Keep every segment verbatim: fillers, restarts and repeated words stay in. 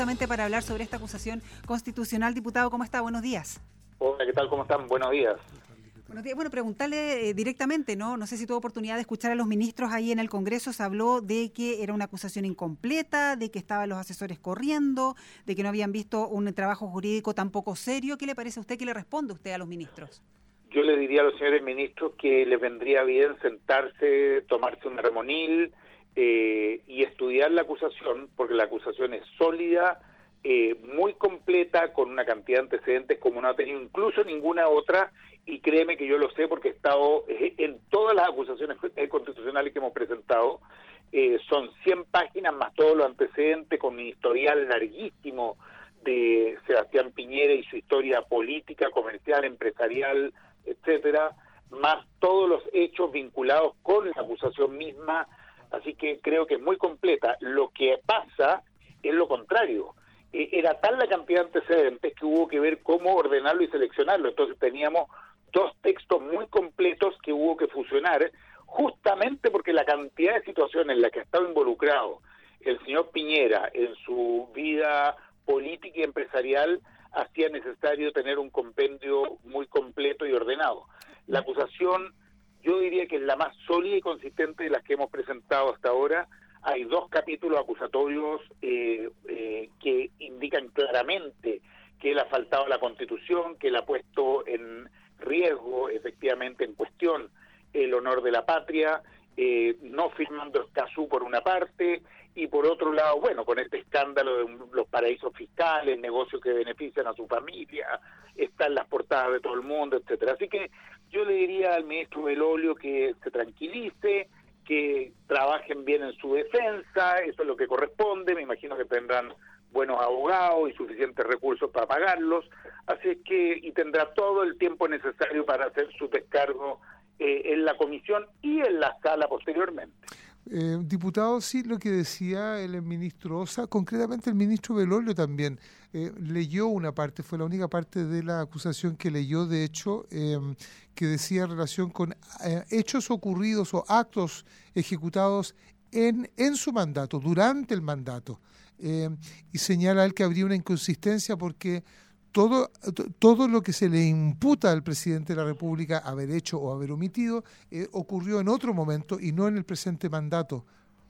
justamente para hablar sobre esta acusación constitucional. Diputado, ¿cómo está? Buenos días. Hola, ¿qué tal? ¿Cómo están? Buenos días. Buenos días. Bueno, preguntarle eh, directamente, ¿no? No sé si tuvo oportunidad de escuchar a los ministros ahí en el Congreso. Se habló de que era una acusación incompleta, de que estaban los asesores corriendo, de que no habían visto un trabajo jurídico tampoco serio. ¿Qué le parece a usted? ¿Qué le responde usted a los ministros? Yo le diría a los señores ministros que les vendría bien sentarse, tomarse un remonil eh, y estudiar la acusación, porque la acusación es sólida, eh, muy completa, con una cantidad de antecedentes como no ha tenido incluso ninguna otra, y créeme que yo lo sé porque he estado eh, en todas las acusaciones constitucionales que hemos presentado. Eh, son cien páginas más todos los antecedentes, con un historial larguísimo de Sebastián Piñera y su historia política, comercial, empresarial, etcétera, más todos los hechos vinculados con la acusación misma, así que creo que es muy completa. Lo que pasa es lo contrario. Eh, era tal la cantidad de antecedentes que hubo que ver cómo ordenarlo y seleccionarlo. Entonces teníamos dos textos muy completos que hubo que fusionar, justamente porque la cantidad de situaciones en las que ha estado involucrado el señor Piñera en su vida política y empresarial hacía necesario tener un compendio muy completo y ordenado. La acusación, yo diría que es la más sólida y consistente de las que hemos presentado hasta ahora. Hay dos capítulos acusatorios eh, eh, que indican claramente que él ha faltado a la Constitución, que él ha puesto en riesgo, efectivamente, en cuestión el honor de la patria, eh, no firmando Escazú por una parte, y por otro lado, bueno, con este escándalo de los paraísos fiscales, negocios que benefician a su familia, están las portadas de todo el mundo, etcétera. Así que yo le diría al ministro Belolio que se tranquilice, que trabajen bien en su defensa, eso es lo que corresponde, me imagino que tendrán buenos abogados y suficientes recursos para pagarlos, así que, y tendrá todo el tiempo necesario para hacer su descargo eh, en la comisión y en la sala posteriormente. Eh, diputado, sí, lo que decía el ministro Osa, concretamente el ministro Belolio también, eh, leyó una parte, fue la única parte de la acusación que leyó, de hecho, eh, que decía en relación con eh, hechos ocurridos o actos ejecutados en, en su mandato, durante el mandato, eh, y señala él que habría una inconsistencia porque Todo, todo lo que se le imputa al presidente de la República haber hecho o haber omitido eh, ocurrió en otro momento y no en el presente mandato.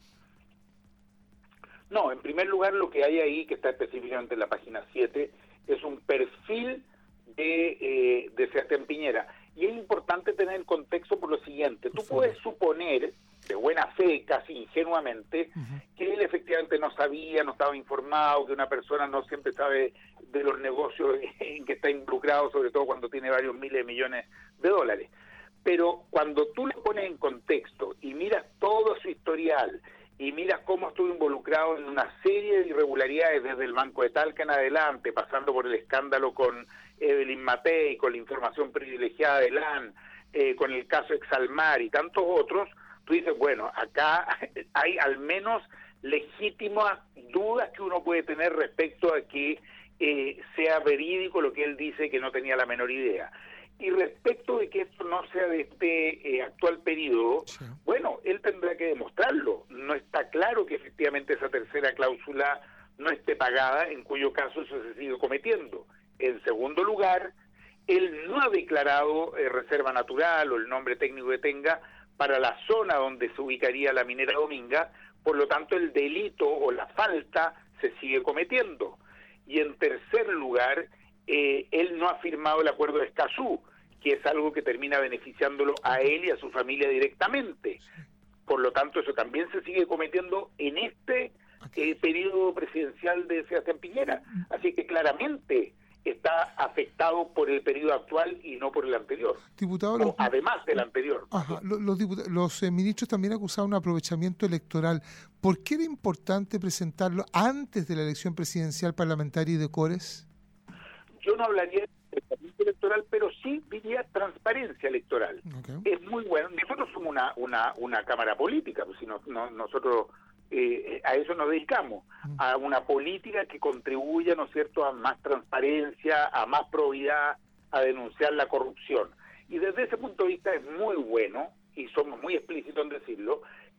No, en primer lugar lo que hay ahí, que está específicamente en la página siete, es un perfil de, eh, de Sebastián Piñera. Y es importante tener el contexto por lo siguiente. Tú puedes suponer, de buena fe, casi ingenuamente, uh-huh. que él efectivamente no sabía, no estaba informado, que una persona no siempre sabe de los negocios en que está involucrado, sobre todo cuando tiene varios miles de millones de dólares. Pero cuando tú le pones en contexto y miras todo su historial y miras cómo estuvo involucrado en una serie de irregularidades desde el Banco de Talca en adelante, pasando por el escándalo con Evelyn Matei, con la información privilegiada de LAN, eh, con el caso Exalmar y tantos otros, tú dices, bueno, acá hay al menos legítimas dudas que uno puede tener respecto a que eh, sea verídico lo que él dice, que no tenía la menor idea. Y respecto de que esto no sea de este eh, actual periodo, sí. bueno, él tendrá que demostrarlo. No está claro que efectivamente esa tercera cláusula no esté pagada, en cuyo caso eso se sigue cometiendo. En segundo lugar, él no ha declarado eh, reserva natural o el nombre técnico que tenga para la zona donde se ubicaría la minera Dominga, por lo tanto el delito o la falta se sigue cometiendo. Y en tercer lugar, eh, él no ha firmado el acuerdo de Escazú, que es algo que termina beneficiándolo a él y a su familia directamente. Por lo tanto, eso también se sigue cometiendo en este eh, periodo presidencial de Sebastián Piñera. Así que claramente está afectado por el periodo actual y no por el anterior, diputado, o los, además del anterior. Ajá, los, los, diputados, los eh, ministros también acusaron un aprovechamiento electoral. ¿Por qué era importante presentarlo antes de la elección presidencial, parlamentaria y de Cores? Yo no hablaría de aprovechamiento electoral, pero sí diría transparencia electoral. Okay. Es muy bueno. Nosotros somos una una, una cámara política, pues si no, no, nosotros Eh, a eso nos dedicamos, a una política que contribuya, ¿no es cierto?, a más transparencia, a más probidad, a denunciar la corrupción. Y desde ese punto de vista es muy bueno, y somos muy explícitos en decirlo,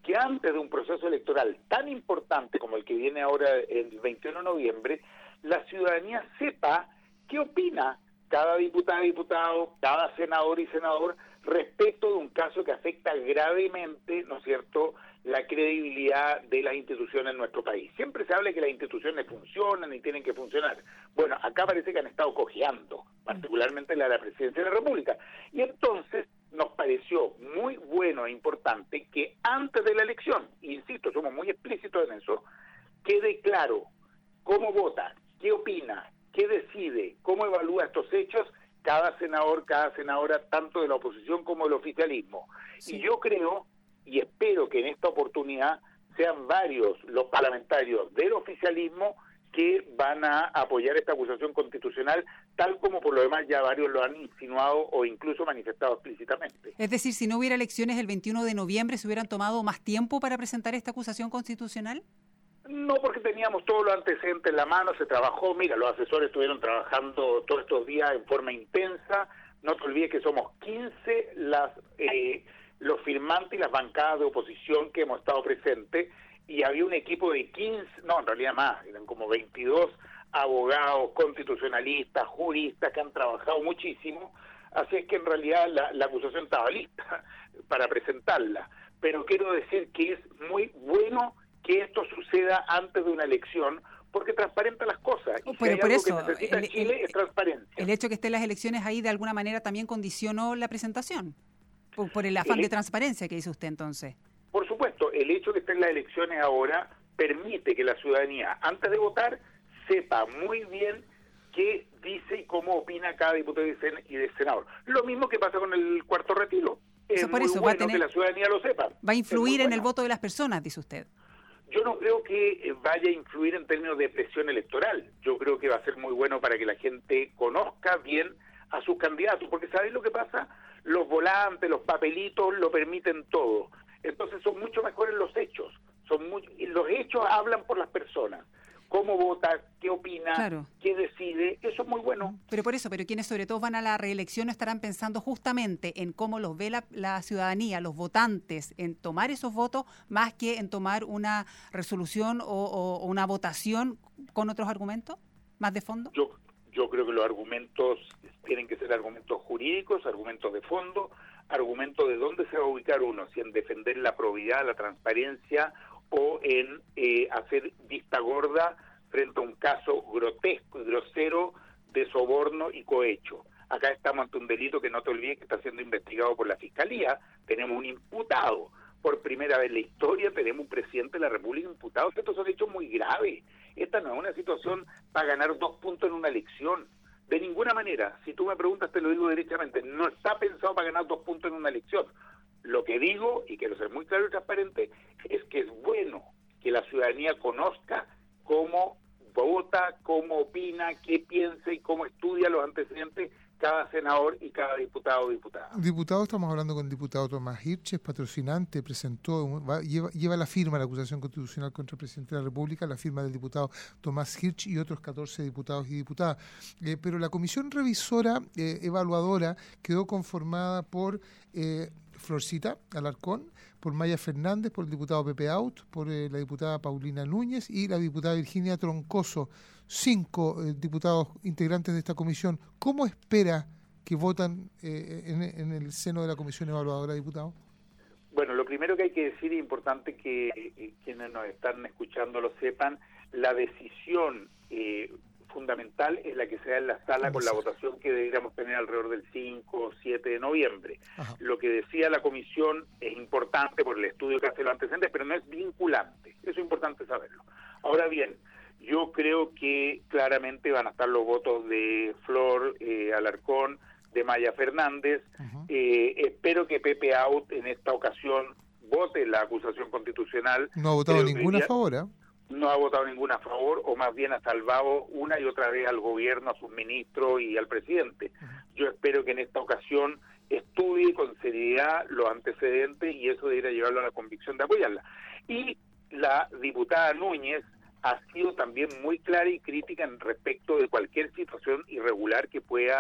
que antes de un proceso electoral tan importante como el que viene ahora el veintiuno de noviembre, la ciudadanía sepa qué opina cada diputada y diputado, cada senador y senador respecto de un caso que afecta gravemente, ¿no es cierto?, la credibilidad de las instituciones en nuestro país. Siempre se habla de que las instituciones funcionan y tienen que funcionar. Bueno, acá parece que han estado cojeando, particularmente la de la Presidencia de la República. Y entonces nos pareció muy bueno e importante que antes de la elección, insisto, somos muy explícitos en eso, quede claro cómo vota, qué opina, qué decide, cómo evalúa estos hechos cada senador, cada senadora, tanto de la oposición como del oficialismo. Sí. Y yo creo y espero que en esta oportunidad sean varios los parlamentarios del oficialismo que van a apoyar esta acusación constitucional, tal como por lo demás ya varios lo han insinuado o incluso manifestado explícitamente. Es decir, si no hubiera elecciones el veintiuno de noviembre, ¿se hubieran tomado más tiempo para presentar esta acusación constitucional? No, porque teníamos todos los antecedentes en la mano, se trabajó, mira, los asesores estuvieron trabajando todos estos días en forma intensa, no te olvides que somos quince las... Eh, los firmantes y las bancadas de oposición que hemos estado presentes, y había un equipo de quince, no, en realidad más, eran como veintidós abogados, constitucionalistas, juristas que han trabajado muchísimo, así es que en realidad la, la acusación estaba lista para presentarla, pero quiero decir que es muy bueno que esto suceda antes de una elección, porque transparenta las cosas. Y pero si por eso, que necesita el, Chile el, es transparencia. El hecho de que estén las elecciones ahí de alguna manera también condicionó la presentación. Por, por el afán el, de transparencia que dice usted entonces. Por supuesto, el hecho de que estén las elecciones ahora permite que la ciudadanía, antes de votar, sepa muy bien qué dice y cómo opina cada diputado y de senador. Lo mismo que pasa con el cuarto retiro. Es eso por muy eso, bueno va a tener, que la ciudadanía lo sepa. Va a influir en bueno. el voto de las personas, dice usted. Yo no creo que vaya a influir en términos de presión electoral. Yo creo que va a ser muy bueno para que la gente conozca bien a sus candidatos, porque ¿sabéis lo que pasa? Los volantes, los papelitos lo permiten todo. Entonces son mucho mejores los hechos. Son muy, los hechos hablan por las personas. Cómo vota, qué opina, claro, qué decide, eso es muy bueno. Pero por eso, pero quienes sobre todo van a la reelección estarán pensando justamente en cómo los ve la, la ciudadanía, los votantes, en tomar esos votos, más que en tomar una resolución o, o, o una votación con otros argumentos, más de fondo. Yo Yo creo que los argumentos tienen que ser argumentos jurídicos, argumentos de fondo, argumentos de dónde se va a ubicar uno, si en defender la probidad, la transparencia o en eh, hacer vista gorda frente a un caso grotesco y grosero de soborno y cohecho. Acá estamos ante un delito que no te olvides que está siendo investigado por la Fiscalía, tenemos un imputado. Por primera vez en la historia tenemos un presidente de la República imputado. Estos son hechos muy graves. Esta no es una situación para ganar dos puntos en una elección. De ninguna manera. Si tú me preguntas, te lo digo derechamente. No está pensado para ganar dos puntos en una elección. Lo que digo, y quiero ser muy claro y transparente, es que es bueno que la ciudadanía conozca cómo vota, cómo opina, qué piensa y cómo estudia los antecedentes cada senador y cada diputado o diputada. Diputado, estamos hablando con el diputado Tomás Hirsch, es patrocinante, presentó, va, lleva, lleva la firma de la acusación constitucional contra el presidente de la República, la firma del diputado Tomás Hirsch y otros catorce diputados y diputadas. Eh, pero la comisión revisora, eh, evaluadora, quedó conformada por eh, Florcita Alarcón, por Maya Fernández, por el diputado Pepe Out, por eh, la diputada Paulina Núñez y la diputada Virginia Troncoso. Cinco eh, diputados integrantes de esta comisión. ¿Cómo espera que votan eh, en, en el seno de la comisión evaluadora, diputado? Bueno, lo primero que hay que decir, es importante que eh, quienes nos están escuchando lo sepan, la decisión eh, fundamental es la que se da en la sala con la votación que deberíamos tener alrededor del cinco o siete de noviembre. Ajá. Lo que decía la comisión es importante por el estudio que hace los antecedentes, pero no es vinculante. Eso es importante saberlo. Ahora bien, yo creo que claramente van a estar los votos de Flor eh, Alarcón, de Maya Fernández. Uh-huh. Eh, espero que Pepe Out en esta ocasión vote la acusación constitucional. No ha votado creo ninguna a favor, ¿eh? No ha votado ninguna a favor, o más bien ha salvado una y otra vez al gobierno, a sus ministros y al presidente. Uh-huh. Yo espero que en esta ocasión estudie con seriedad los antecedentes y eso debería llevarlo a la convicción de apoyarla. Y la diputada Núñez ha sido también muy clara y crítica en respecto de cualquier situación irregular que pueda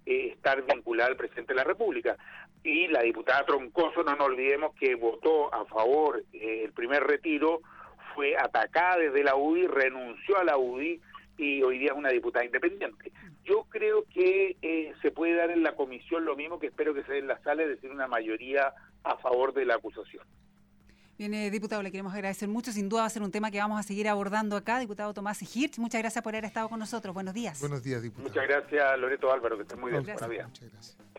eh, estar vinculada al presidente de la República. Y la diputada Troncoso, no nos olvidemos que votó a favor eh, el primer retiro, fue atacada desde la U D I, renunció a la U D I y hoy día es una diputada independiente. Yo creo que eh, se puede dar en la comisión lo mismo que espero que se dé en la sala, es decir, una mayoría a favor de la acusación. Bien, eh, diputado, le queremos agradecer mucho. Sin duda va a ser un tema que vamos a seguir abordando acá. Diputado Tomás Hirsch, muchas gracias por haber estado con nosotros. Buenos días. Buenos días, diputado. Muchas gracias, Loreto Álvaro, que estén muy bien. Gracias. Buenos días. Muchas gracias.